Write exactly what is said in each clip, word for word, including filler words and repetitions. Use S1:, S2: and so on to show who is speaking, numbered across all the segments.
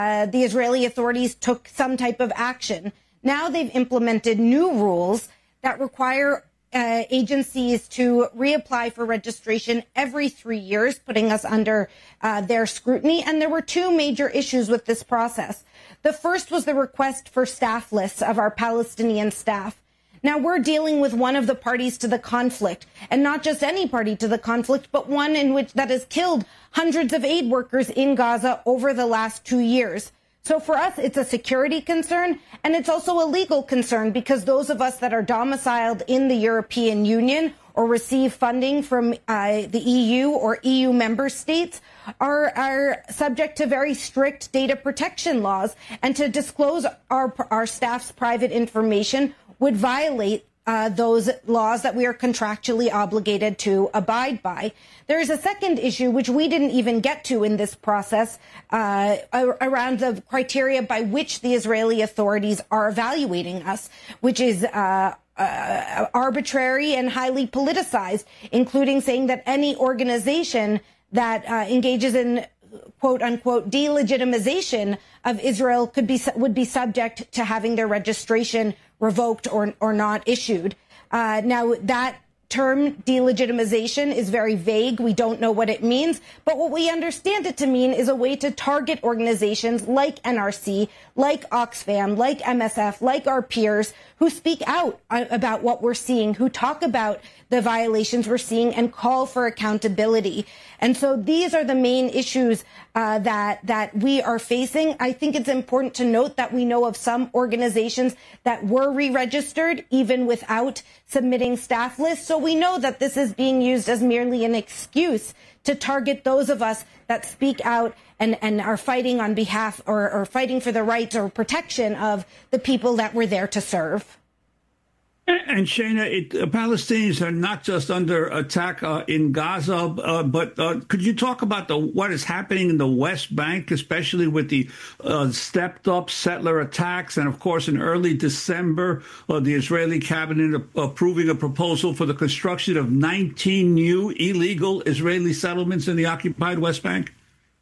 S1: uh, the Israeli authorities took some type of action. Now they've implemented new rules that require uh, agencies to reapply for registration every three years, putting us under uh, their scrutiny. And there were two major issues with this process. The first was the request for staff lists of our Palestinian staff. Now, we're dealing with one of the parties to the conflict, and not just any party to the conflict, but one in which that has killed hundreds of aid workers in Gaza over the last two years. So for us, it's a security concern, and it's also a legal concern, because those of us that are domiciled in the European Union or receive funding from uh, the E U or E U member states are, are subject to very strict data protection laws, and to disclose our, our staff's private information would violate uh, those laws that we are contractually obligated to abide by. There is a second issue, which we didn't even get to in this process, uh, around the criteria by which the Israeli authorities are evaluating us, which is uh, uh, arbitrary and highly politicized, including saying that any organization that uh, engages in quote unquote delegitimization of Israel could be would be subject to having their registration revoked or or not issued. Uh, now that term delegitimization is very vague. We don't know what it means, but what we understand it to mean is a way to target organizations like N R C, like Oxfam, like M S F, like our peers who speak out about what we're seeing, who talk about the violations we're seeing and call for accountability. And so these are the main issues uh, that that we are facing. I think it's important to note that we know of some organizations that were re-registered even without submitting staff lists. So we know that this is being used as merely an excuse to target those of us that speak out and, and are fighting on behalf or, or fighting for the rights or protection of the people that we're there to serve.
S2: And Shana, it, uh, Palestinians are not just under attack uh, in Gaza, uh, but uh, could you talk about the what is happening in the West Bank, especially with the uh, stepped-up settler attacks, and of course, in early December, uh, the Israeli cabinet approving a proposal for the construction of nineteen new illegal Israeli settlements in the occupied West Bank?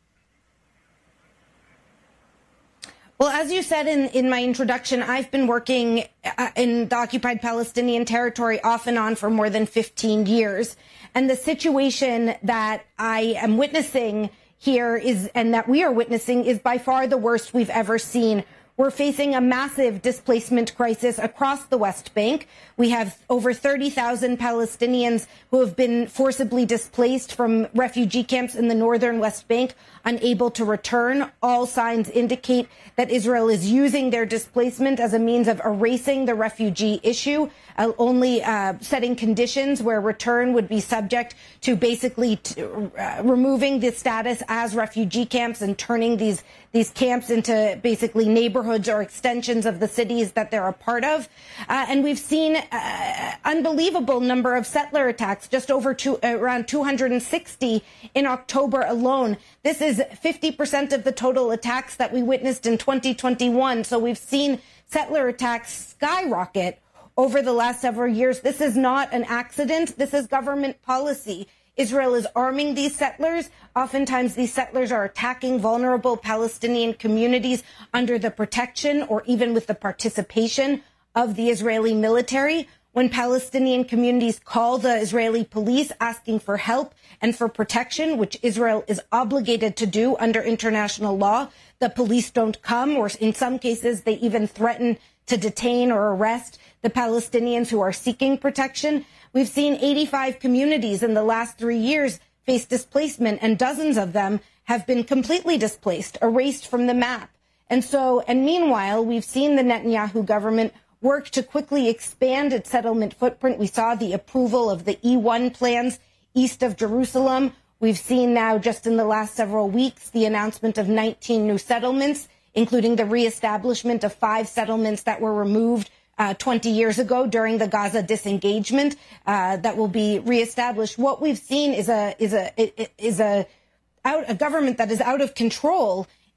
S1: Well, as you said in, in my introduction, I've been working uh, in the occupied Palestinian territory off and on for more than fifteen years. And the situation that I am witnessing here is, and that we are witnessing, is by far the worst we've ever seen. We're facing a massive displacement crisis across the West Bank. We have over thirty thousand Palestinians who have been forcibly displaced from refugee camps in the northern West Bank, unable to return. All signs indicate that Israel is using their displacement as a means of erasing the refugee issue, uh, only uh, setting conditions where return would be subject to basically t- uh, removing the status as refugee camps and turning these these camps into basically neighborhoods or extensions of the cities that they're a part of. Uh, and we've seen uh, unbelievable number of settler attacks, just over two, uh, around two hundred sixty in October alone. This is fifty percent of the total attacks that we witnessed in twenty twenty-one. So we've seen settler attacks skyrocket over the last several years. This is not an accident. This is government policy. Israel is arming these settlers. Oftentimes, these settlers are attacking vulnerable Palestinian communities under the protection or even with the participation of the Israeli military. When Palestinian communities call the Israeli police asking for help and for protection, which Israel is obligated to do under international law, the police don't come, or in some cases, they even threaten to detain or arrest the Palestinians who are seeking protection. We've seen eighty-five communities in the last three years face displacement, and dozens of them have been completely displaced, erased from the map. And so, and meanwhile, we've seen the Netanyahu government work to quickly expand its settlement footprint. We saw the approval of the E one plans east of Jerusalem. We've seen now, just in the last several weeks, the announcement of nineteen new settlements, including the reestablishment of five settlements that were removed Uh, twenty years ago during the Gaza disengagement, uh, that will be reestablished. What we've seen is a is a is a out a government that is out of control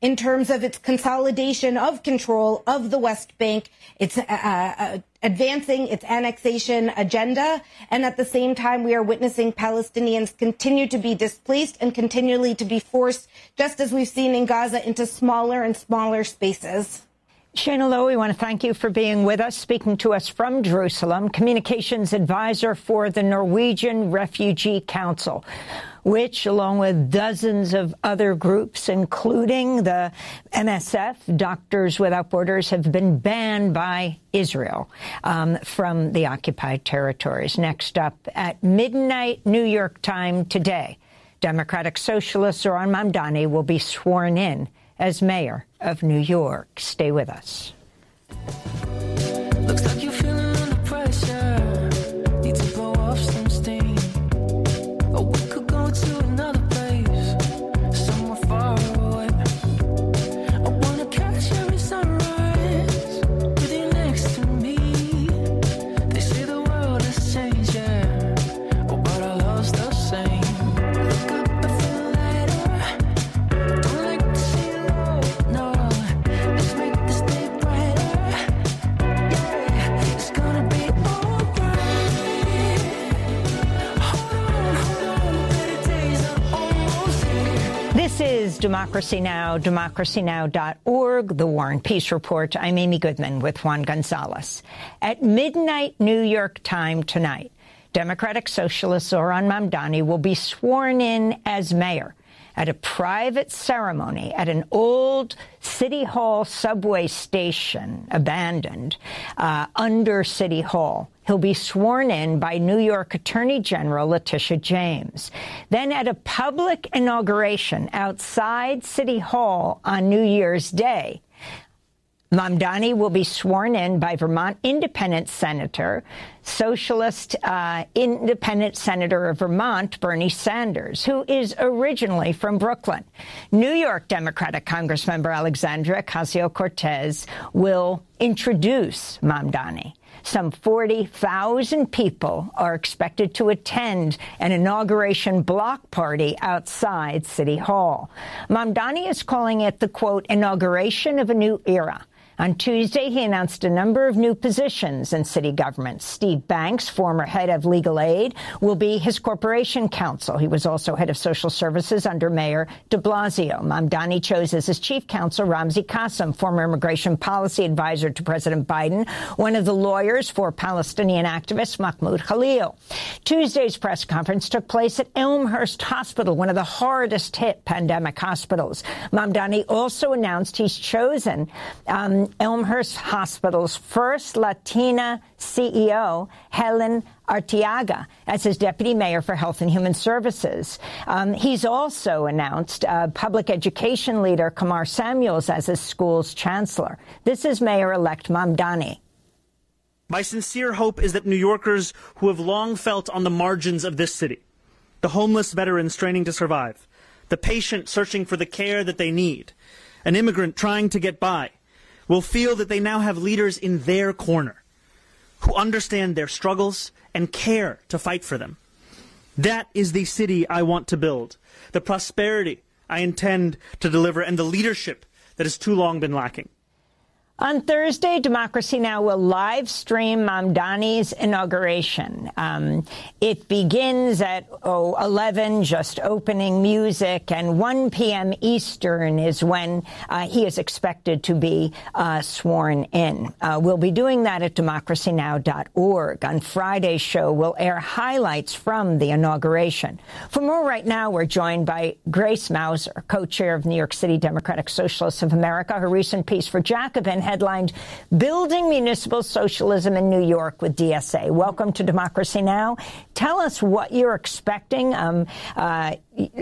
S1: in terms of its consolidation of control of the West Bank, its uh, uh, advancing its annexation agenda. And at the same time, we are witnessing Palestinians continue to be displaced and continually to be forced, just as we've seen in Gaza, into smaller and smaller spaces.
S3: Shayna Lowy, we want to thank you for being with us, speaking to us from Jerusalem, communications advisor for the Norwegian Refugee Council, which, along with dozens of other groups, including the M S F, Doctors Without Borders, have been banned by Israel um, from the occupied territories. Next up, at midnight New York time today, Democratic Socialist Zohran Mamdani will be sworn in as mayor of New York. Stay with us.
S4: Looks like you're feeling under pressure. Need to blow off some steam. Or we could go to another place, somewhere far away. I wanna catch every sunrise with you next to me. They say the world has changed, yeah, oh, but our love's the same. Look up and feel lighter. Don't like to see you low, no. Let's make this day brighter. Yeah, it's gonna be alright. Hold on, hold on, better days are almost here.
S3: This is Democracy Now!, democracy now dot org, The War and Peace Report. I'm Amy Goodman with Juan Gonzalez. At midnight New York time tonight, Democratic Socialist Zohran Mamdani will be sworn in as mayor at a private ceremony at an old City Hall subway station, abandoned, uh, under City Hall. He'll be sworn in by New York Attorney General Letitia James. Then at a public inauguration outside City Hall on New Year's Day, Mamdani will be sworn in by Vermont Independent Senator, Socialist uh, Independent Senator of Vermont, Bernie Sanders, who is originally from Brooklyn. New York Democratic Congressmember Alexandria Ocasio-Cortez will introduce Mamdani. Some forty thousand people are expected to attend an inauguration block party outside City Hall. Mamdani is calling it the, quote, inauguration of a new era. On Tuesday, he announced a number of new positions in city government. Steve Banks, former head of legal aid, will be his corporation counsel. He was also head of social services under Mayor de Blasio. Mamdani chose as his chief counsel Ramzi Qassem, former immigration policy advisor to President Biden, one of the lawyers for Palestinian activist Mahmoud Khalil. Tuesday's press conference took place at Elmhurst Hospital, one of the hardest hit pandemic hospitals. Mamdani also announced he's chosen um, Elmhurst Hospital's first Latina C E O, Helen Arteaga, as his deputy mayor for Health and Human Services. Um, he's also announced uh, public education leader Kamar Samuels as his school's chancellor. This is Mayor-elect Mamdani.
S5: My sincere hope is that New Yorkers who have long felt on the margins of this city, the homeless veteran straining to survive, the patient searching for the care that they need, an immigrant trying to get by, will feel that they now have leaders in their corner who understand their struggles and care to fight for them. That is the city I want to build, the prosperity I intend to deliver, and the leadership that has too long been lacking.
S3: On Thursday, Democracy Now! Will live stream Mamdani's inauguration. Um, it begins at oh, eleven, just opening music, and one p m Eastern is when uh, he is expected to be uh, sworn in. Uh, we'll be doing that at democracy now dot org. On Friday's show, we'll air highlights from the inauguration. For more right now, we're joined by Grace Mauser, co-chair of New York City Democratic Socialists of America. Her recent piece for Jacobin headlined Building Municipal Socialism in New York with D S A. Welcome to Democracy Now! Tell us what you're expecting. Um, uh,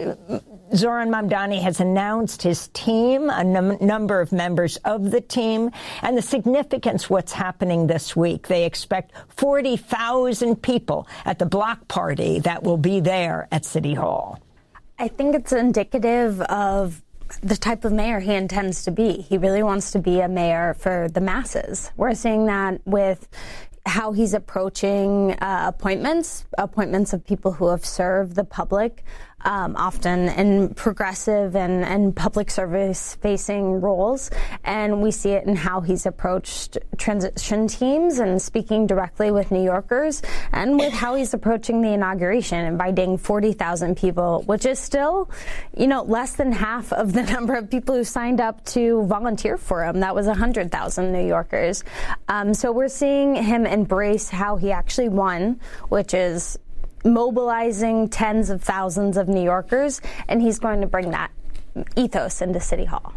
S3: Zohran Mamdani has announced his team, a num number of members of the team, and the significance of what's happening this week. They expect forty thousand people at the block party that will be there at City Hall.
S6: I think it's indicative of the type of mayor he intends to be. He really wants to be a mayor for the masses. We're seeing that with how he's approaching uh, appointments, appointments of people who have served the public um, often in progressive and, and public service facing roles. And we see it in how he's approached transition teams and speaking directly with New Yorkers, and with how he's approaching the inauguration, inviting forty thousand people, which is still, you know, less than half of the number of people who signed up to volunteer for him. That was one hundred thousand New Yorkers. Um, so we're seeing him embrace how he actually won, which is mobilizing tens of thousands of New Yorkers, and he's going to bring that ethos into City Hall.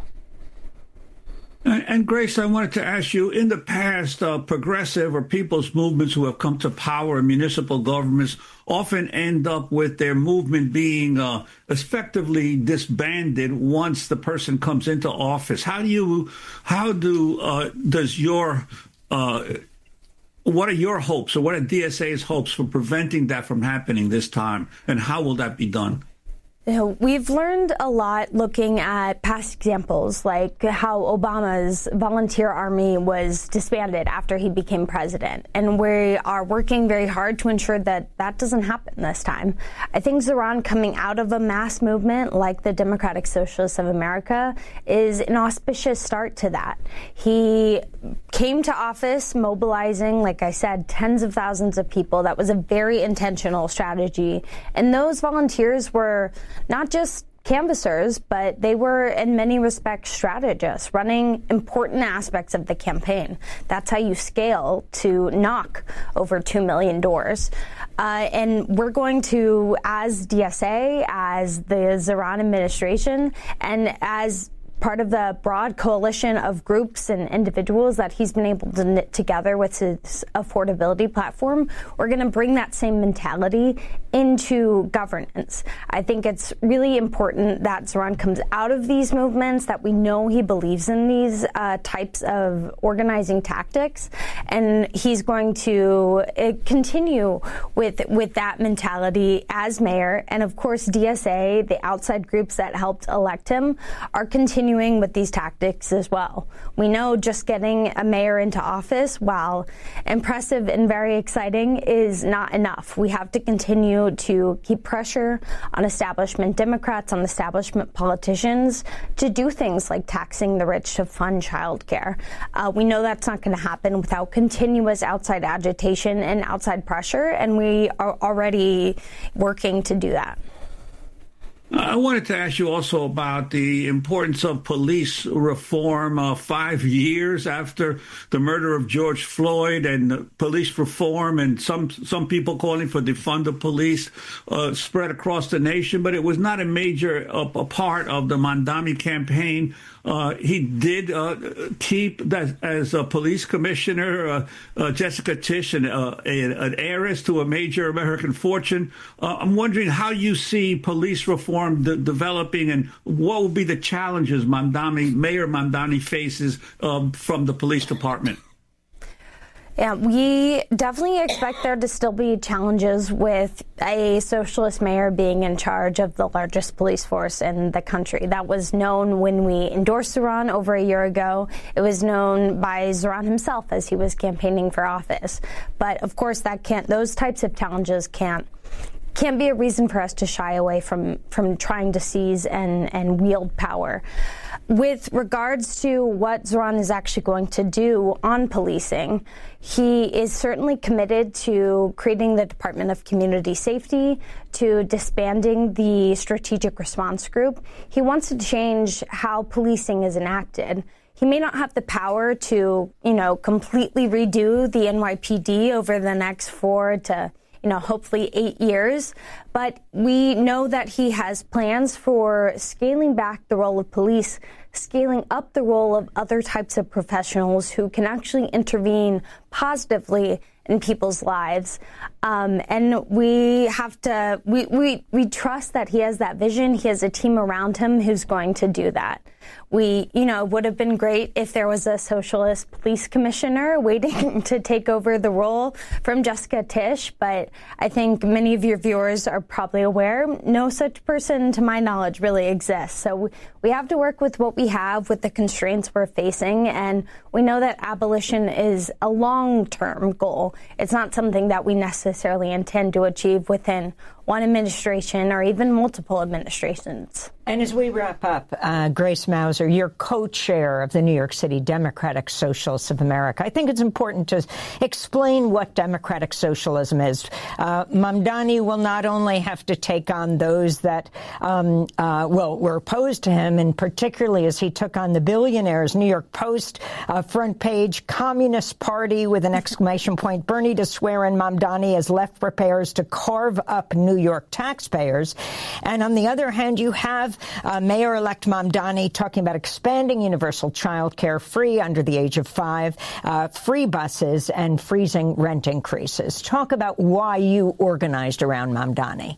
S2: And, and Grace, I wanted to ask you, in the past, uh, progressive or people's movements who have come to power in municipal governments often end up with their movement being uh, effectively disbanded once the person comes into office. How do you, how do, uh, does your, uh, what are your hopes, or what are D S A's hopes for preventing that from happening this time, and how will that be done?
S6: You know, we've learned a lot looking at past examples, like how Obama's volunteer army was disbanded after he became president. And we are working very hard to ensure that that doesn't happen this time. I think Zohran coming out of a mass movement like the Democratic Socialists of America is an auspicious start to that. He came to office mobilizing, like I said, tens of thousands of people. That was a very intentional strategy. And those volunteers were not just canvassers, but they were in many respects strategists running important aspects of the campaign. That's how you scale to knock over two million doors. Uh, and we're going to, as D S A, as the Zohran administration, and as part of the broad coalition of groups and individuals that he's been able to knit together with his affordability platform, we're going to bring that same mentality into governance. I think it's really important that Zohran comes out of these movements, that we know he believes in these uh, types of organizing tactics, and he's going to uh, continue with with that mentality as mayor. And of course, D S A, the outside groups that helped elect him, are continuing with these tactics as well. We know just getting a mayor into office, while impressive and very exciting, is not enough. We have to continue to keep pressure on establishment Democrats, on establishment politicians, to do things like taxing the rich to fund childcare. Uh, we know that's not going to happen without continuous outside agitation and outside pressure, and we are already working to do that.
S2: I wanted to ask you also about the importance of police reform uh, five years after the murder of George Floyd, and police reform, and some some people calling for defund the police uh, spread across the nation. But it was not a major uh, a part of the Mamdani campaign. Uh, he did uh, keep that as a police commissioner, uh, uh, Jessica Tisch, an, uh, a, an heiress to a major American fortune. Uh, I'm wondering how you see police reform de- developing, and what will be the challenges Mamdani, Mayor Mamdani faces um, from the police department.
S6: Yeah, we definitely expect there to still be challenges with a socialist mayor being in charge of the largest police force in the country. That was known when we endorsed Zohran over a year ago. It was known by Zohran himself as he was campaigning for office. But of course, that can't; those types of challenges can't can't be a reason for us to shy away from from trying to seize and and wield power. With regards to what Zohran is actually going to do on policing, he is certainly committed to creating the Department of Community Safety, to disbanding the Strategic Response Group. He wants to change how policing is enacted. He may not have the power to, you know, completely redo the N Y P D over the next four to you know, hopefully eight years. But we know that he has plans for scaling back the role of police, scaling up the role of other types of professionals who can actually intervene positively in people's lives. Um, and we have to, we, we, we trust that he has that vision. He has a team around him who's going to do that. We, you know, would have been great if there was a socialist police commissioner waiting to take over the role from Jessica Tisch, but I think many of your viewers are probably aware no such person, to my knowledge, really exists. So we have to work with what we have, with the constraints we're facing, and we know that abolition is a long-term goal. It's not something that we necessarily intend to achieve within one administration or even multiple administrations.
S3: And as we wrap up, uh, Grace Mauser, you're co-chair of the New York City Democratic Socialists of America. I think it's important to explain what democratic socialism is. Uh, Mamdani will not only have to take on those that, um, uh, well, were opposed to him, and particularly as he took on the billionaires. New York Post, uh, front page, Communist Party with an exclamation point. Bernie to swear in Mamdani as left prepares to carve up New York taxpayers. And on the other hand, you have Uh, Mayor-elect Mamdani talking about expanding universal child care, free under the age of five, uh, free buses, and freezing rent increases. Talk about why you organized around Mamdani.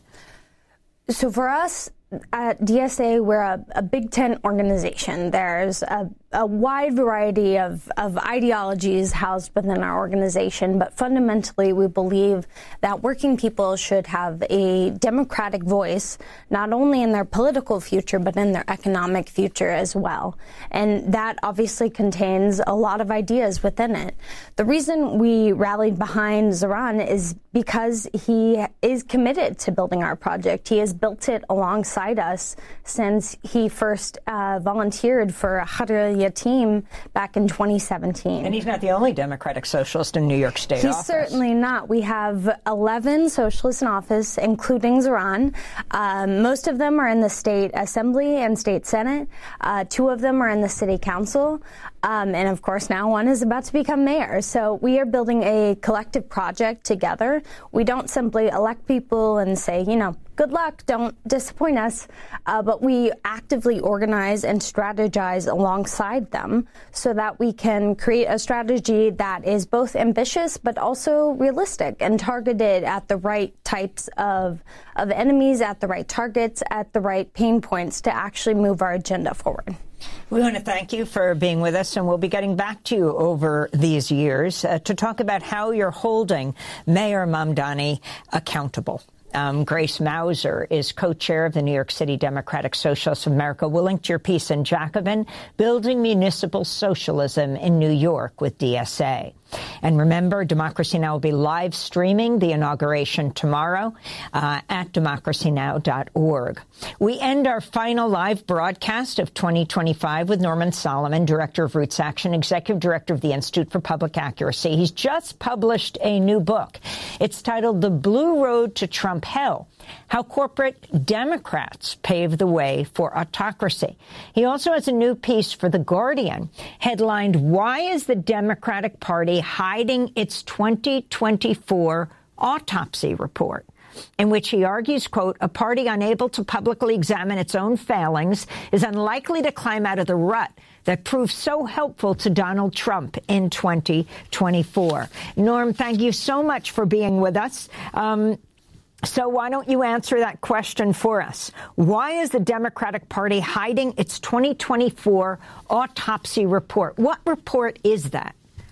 S6: So for us at D S A, we're a, a Big Tent organization. There's a, a wide variety of, of ideologies housed within our organization, but fundamentally we believe that working people should have a democratic voice, not only in their political future, but in their economic future as well. And that obviously contains a lot of ideas within it. The reason we rallied behind Zoran is because he is committed to building our project. He has built it alongside us since he first uh, volunteered for a Haririya team back in twenty seventeen.
S3: And he's not the only Democratic Socialist in New York State
S6: He's
S3: office.
S6: certainly not. We have eleven socialists in office, including Zoran. Um, most of them are in the state assembly and state senate. Uh, two of them are in the city council. Um, and of course, now one is about to become mayor. So we are building a collective project together. We don't simply elect people and say, you know, good luck, don't disappoint us. Uh, but we actively organize and strategize alongside them so that we can create a strategy that is both ambitious but also realistic and targeted at the right types of, of enemies, at the right targets, at the right pain points to actually move our agenda forward.
S3: We want to thank you for being with us, and we'll be getting back to you over these years uh, to talk about how you're holding Mayor Mamdani accountable. Um, Grace Mauser is co-chair of the New York City Democratic Socialists of America. We'll link to your piece in Jacobin, Building Municipal Socialism in New York with D S A. And remember, Democracy Now! Will be live streaming the inauguration tomorrow uh, at democracy now dot org. We end our final live broadcast of twenty twenty-five with Norman Solomon, Director of Roots Action, Executive Director of the Institute for Public Accuracy. He's just published a new book. It's titled The Blue Road to Trump Hell: How Corporate Democrats Pave the Way for Autocracy. He also has a new piece for The Guardian headlined, Why is the Democratic Party Hiding Its twenty twenty-four Autopsy Report? In which he argues, quote, a party unable to publicly examine its own failings is unlikely to climb out of the rut that proved so helpful to Donald Trump in twenty twenty-four. Norm, thank you so much for being with us. Um, So why don't you answer that question for us? Why is the Democratic Party hiding its twenty twenty-four autopsy report? What report is that?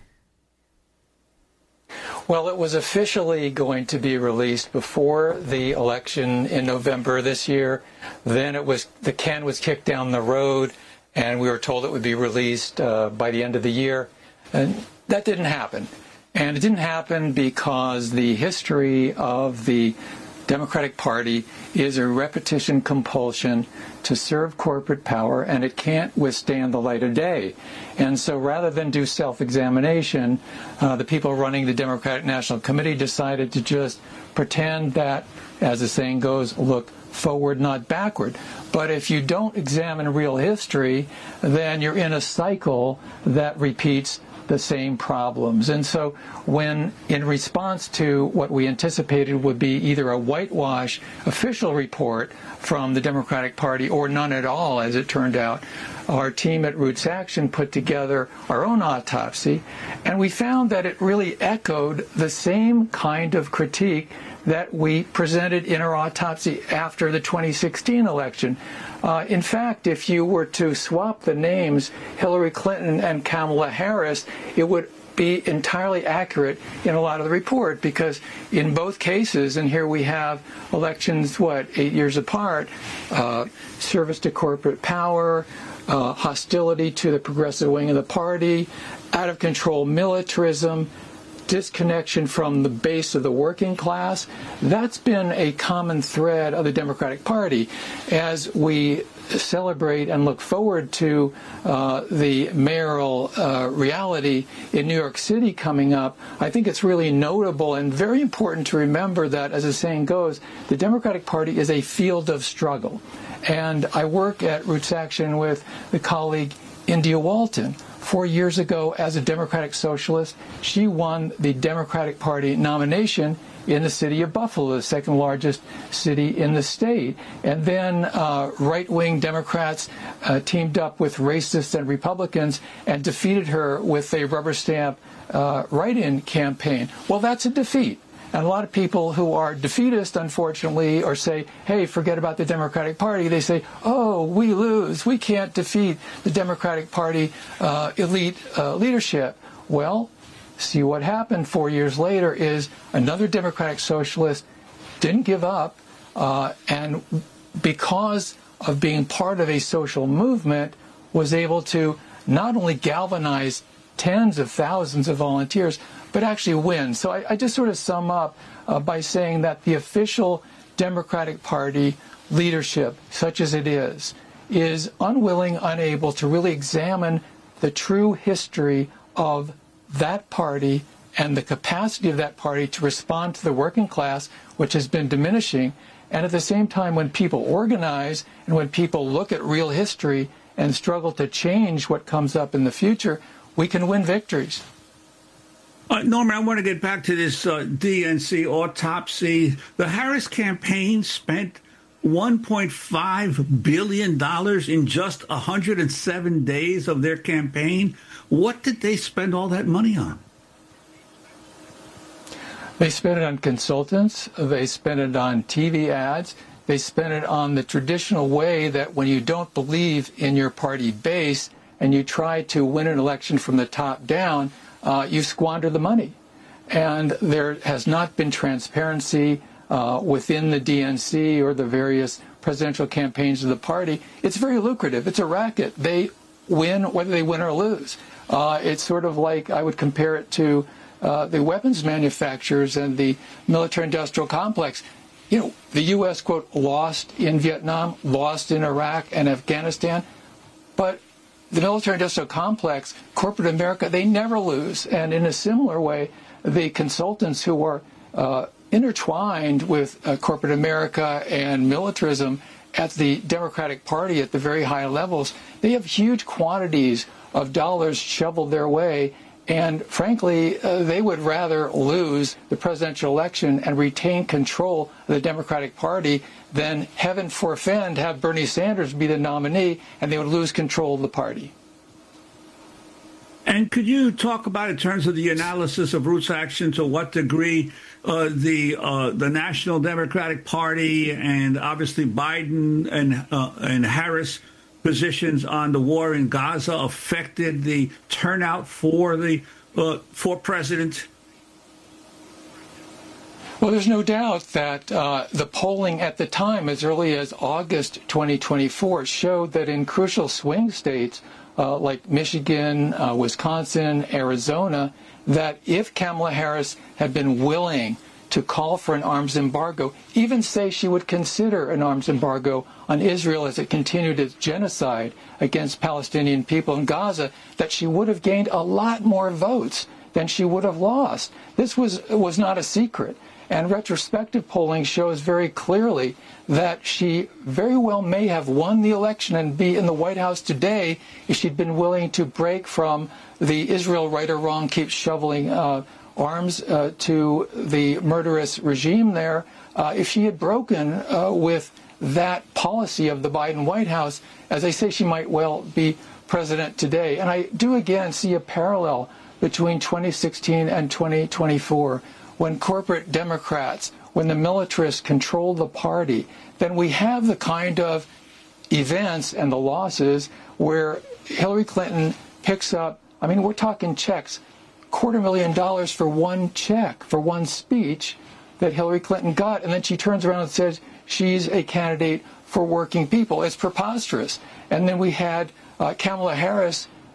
S7: Well, it was officially going to be released before the election in November this year. Then it was the can was kicked down the road, and we were told it would be released uh, by the end of the year. And that didn't happen. And it didn't happen because the history of the Democratic Party is a repetition compulsion to serve corporate power, and it can't withstand the light of day. And so rather than do self-examination, uh, the people running the Democratic National Committee decided to just pretend that, as the saying goes, look forward, not backward. But if you don't examine real history, then you're in a cycle that repeats the same problems. And so when, in response to what we anticipated would be either a whitewash official report from the Democratic Party or none at all, as it turned out, our team at Roots Action put together our own autopsy, and we found that it really echoed the same kind of critique that we presented in our autopsy after the twenty sixteen election. Uh, in fact, if you were to swap the names Hillary Clinton and Kamala Harris, it would be entirely accurate in a lot of the report, because in both cases, and here we have elections, what, eight years apart, uh, service to corporate power, uh, hostility to the progressive wing of the party, out-of-control militarism, disconnection from the base of the working class. That's been a common thread of the Democratic Party. As we celebrate and look forward to uh, the mayoral uh, reality in New York City coming up, I think it's really notable and very important to remember that, as the saying goes, the Democratic Party is a field of struggle. And I work at Roots Action with the colleague India Walton. Four years ago, as a Democratic Socialist, she won the Democratic Party nomination in the city of Buffalo, the second largest city in the state. And then uh, right-wing Democrats uh, teamed up with racists and Republicans and defeated her with a rubber stamp uh, write-in campaign. Well, that's a defeat. And a lot of people who are defeatist, unfortunately, or say, hey, forget about the Democratic Party, they say, oh, we lose. We can't defeat the Democratic Party uh, elite uh, leadership. Well, see what happened four years later is another Democratic Socialist didn't give up, uh, and because of being part of a social movement, was able to not only galvanize tens of thousands of volunteers, but actually win. So I, I just sort of sum up uh, by saying that the official Democratic Party leadership, such as it is, is unwilling, unable to really examine the true history of that party and the capacity of that party to respond to the working class, which has been diminishing. And at the same time, when people organize and when people look at real history and struggle to change what comes up in the future, we can win victories.
S2: Uh, Norman, I want to get back to this uh, D N C autopsy. The Harris campaign spent one point five billion dollars in just one hundred seven days of their campaign. What did they spend all that money on?
S7: They spent it on consultants. They spent it on T V ads. They spent it on the traditional way that when you don't believe in your party base and you try to win an election from the top down, uh, you squander the money. And there has not been transparency uh, within the D N C or the various presidential campaigns of the party. It's very lucrative. It's a racket. They win whether they win or lose. Uh, it's sort of like, I would compare it to uh, the weapons manufacturers and the military-industrial complex. You know, the U S, quote, lost in Vietnam, lost in Iraq and Afghanistan, but the military-industrial complex, corporate America, they never lose. And in a similar way, the consultants who are uh, intertwined with uh, corporate America and militarism at the Democratic Party at the very high levels, they have huge quantities of dollars shoveled their way. And frankly, uh, they would rather lose the presidential election and retain control of the Democratic Party than, heaven forfend, have Bernie Sanders be the nominee, and they would lose control of the party.
S2: And could you talk about, in terms of the analysis of Roots Action, to what degree uh, the uh, the National Democratic Party and obviously Biden and uh, and Harris positions on the war in Gaza affected the turnout for the uh, for president?
S7: Well, there's no doubt that uh, the polling at the time, as early as August twenty twenty-four, showed that in crucial swing states uh, like Michigan, uh, Wisconsin, Arizona, that if Kamala Harris had been willing to call for an arms embargo, even say she would consider an arms embargo on Israel as it continued its genocide against Palestinian people in Gaza, that she would have gained a lot more votes than she would have lost. This was was not a secret. And retrospective polling shows very clearly that she very well may have won the election and be in the White House today if she'd been willing to break from the Israel right or wrong keeps shoveling uh, arms uh, to the murderous regime there. Uh, if she had broken uh, with that policy of the Biden White House, as I say, she might well be president today. And I do again see a parallel between twenty sixteen and twenty twenty-four. When corporate Democrats, when the militarists control the party, then we have the kind of events and the losses where Hillary Clinton picks up, I mean, we're talking checks, quarter million dollars for one check, for one speech that Hillary Clinton got, and then she turns around and says she's a candidate for working people. It's preposterous. And then we had uh, Kamala Harris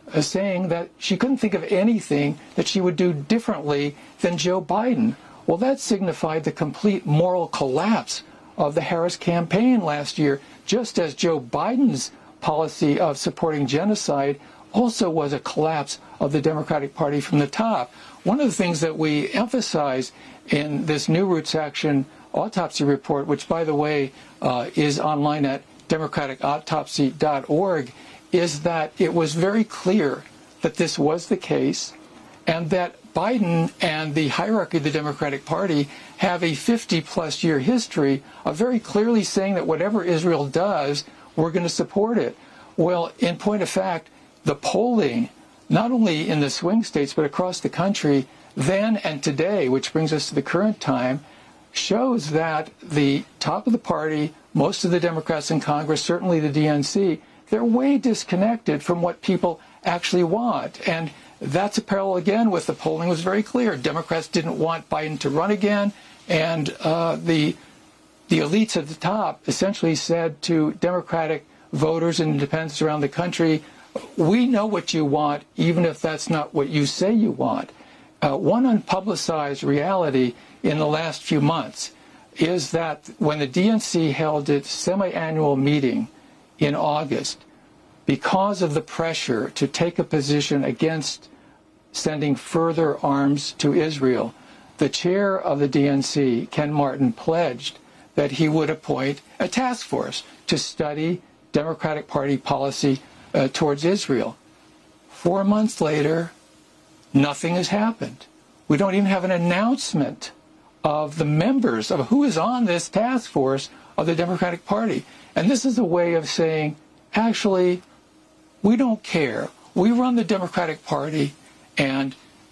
S7: uh, saying that she couldn't think of anything that she would do differently than Joe Biden. Well, that signified the complete moral collapse of the Harris campaign last year, just as Joe Biden's policy of supporting genocide also was a collapse of the Democratic Party from the top. One of the things that we emphasize in this new Roots Action autopsy report, which, by the way, uh, is online at democratic autopsy dot org, is that it was very clear that this was the case and that Biden and the hierarchy of the Democratic Party have a fifty-plus year history of very clearly saying that whatever Israel does, we're going to support it. Well, in point of fact, the polling, not only in the swing states, but across the country, then and today, which brings us to the current time, shows that the top of the party, most of the Democrats in Congress, certainly the D N C, they're way disconnected from what people actually want. And that's a parallel again with the polling was very clear. Democrats didn't want Biden to run again, and uh, the the elites at the top essentially said to Democratic voters and independents around the country, we know what you want, even if that's not what you say you want. Uh, one unpublicized reality in the last few months is that when the D N C held its semi-annual meeting in August, because of the pressure to take a position against sending further arms to Israel, the chair of the D N C, Ken Martin, pledged that he would appoint a task force to study Democratic Party policy uh, towards Israel. Four months later, nothing has happened. We don't even have an announcement of the members of who is on this task force of the Democratic Party. And this is a way of saying, actually, we don't care. We run the Democratic Party, and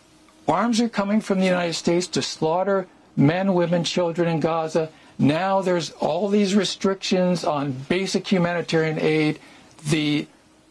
S7: arms are coming from the United States to slaughter men, women, children in Gaza. Now there's all these restrictions on basic humanitarian aid, the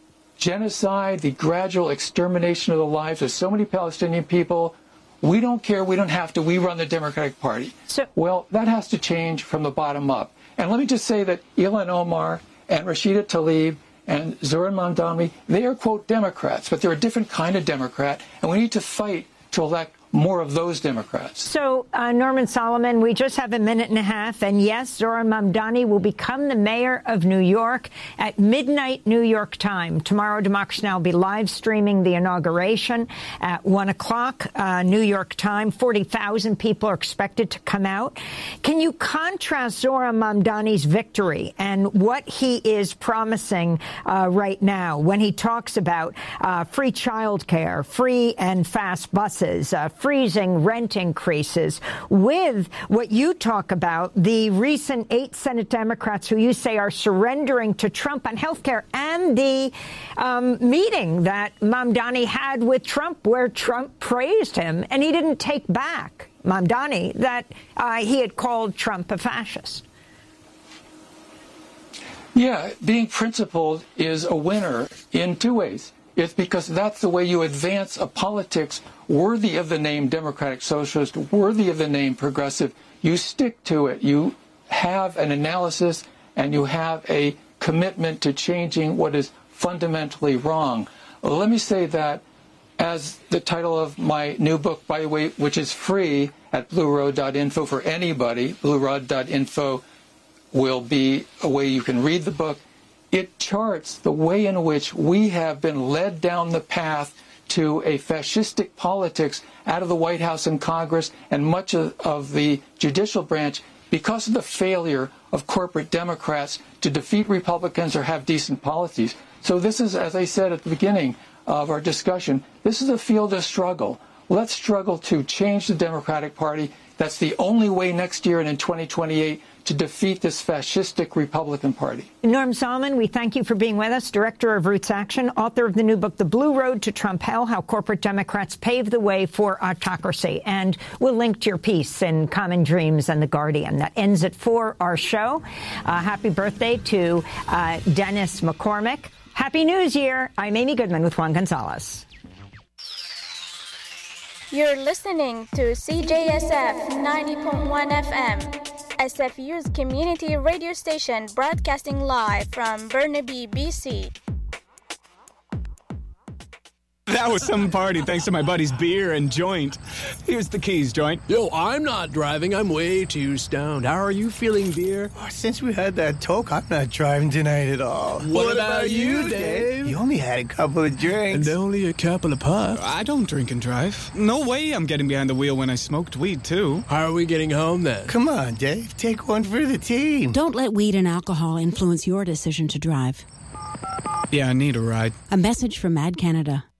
S7: genocide, the gradual extermination of the lives of so many Palestinian people. We don't care. We don't have to. We run the Democratic Party. So, well, that has to change from the bottom up. And let me just say that Ilhan Omar and Rashida Tlaib and Zohran Mamdani, they are, quote, Democrats, but they're a different kind of Democrat, and we need to fight to elect more of those Democrats.
S3: So, uh, Norman Solomon, we just have a minute and a half, and yes, Zohran Mamdani will become the mayor of New York at midnight New York time. Tomorrow, Democracy Now! Will be live streaming the inauguration at one o'clock uh, New York time. forty thousand people are expected to come out. Can you contrast Zohran Mamdani's victory and what he is promising uh, right now when he talks about uh, free child care, free and fast buses, uh, freezing rent increases, with what you talk about, the recent eight Senate Democrats who you say are surrendering to Trump on health care, and the um, meeting that Mamdani had with Trump where Trump praised him, and he didn't take back, Mamdani, that uh, he had called Trump a fascist.
S7: Yeah, being principled is a winner in two ways. It's because that's the way you advance a politics worthy of the name Democratic Socialist, worthy of the name progressive. You stick to it. You have an analysis and you have a commitment to changing what is fundamentally wrong. Well, let me say that as the title of my new book, by the way, which is free at blue road dot info for anybody, blue road dot info will be a way you can read the book. It charts the way in which we have been led down the path to a fascistic politics out of the White House and Congress and much of, of the judicial branch because of the failure of corporate Democrats to defeat Republicans or have decent policies. So this is, as I said at the beginning of our discussion, this is a field of struggle. Let's struggle to change the Democratic Party. That's the only way next year and in twenty twenty-eight to defeat this fascistic Republican Party.
S3: Norm Solomon, we thank you for being with us, director of Roots Action, author of the new book, The Blue Road to Trump Hell, How Corporate Democrats Pave the Way for Autocracy. And we'll link to your piece in Common Dreams and The Guardian. That ends it for our show. Uh, happy birthday to uh, Dennis McCormick. Happy New Year. I'm Amy Goodman with Juan Gonzalez.
S8: You're listening to C J S F ninety point one F M. S F U's community radio station broadcasting live from Burnaby, B C.
S9: That was some party thanks to my buddy's beer and joint. Here's the keys, joint.
S10: Yo, I'm not driving. I'm way too stoned. How are you feeling, beer?
S11: Oh, since we had that talk, I'm not driving tonight at all.
S10: What, what about, about you, Dave?
S11: You only had a couple of drinks.
S10: And only a couple of puffs.
S9: I don't drink and drive. No way I'm getting behind the wheel when I smoked weed, too.
S10: How are we getting home, then?
S11: Come on, Dave. Take one for the team.
S12: Don't let weed and alcohol influence your decision to drive.
S9: Yeah, I need a ride.
S12: A message from Mad Canada.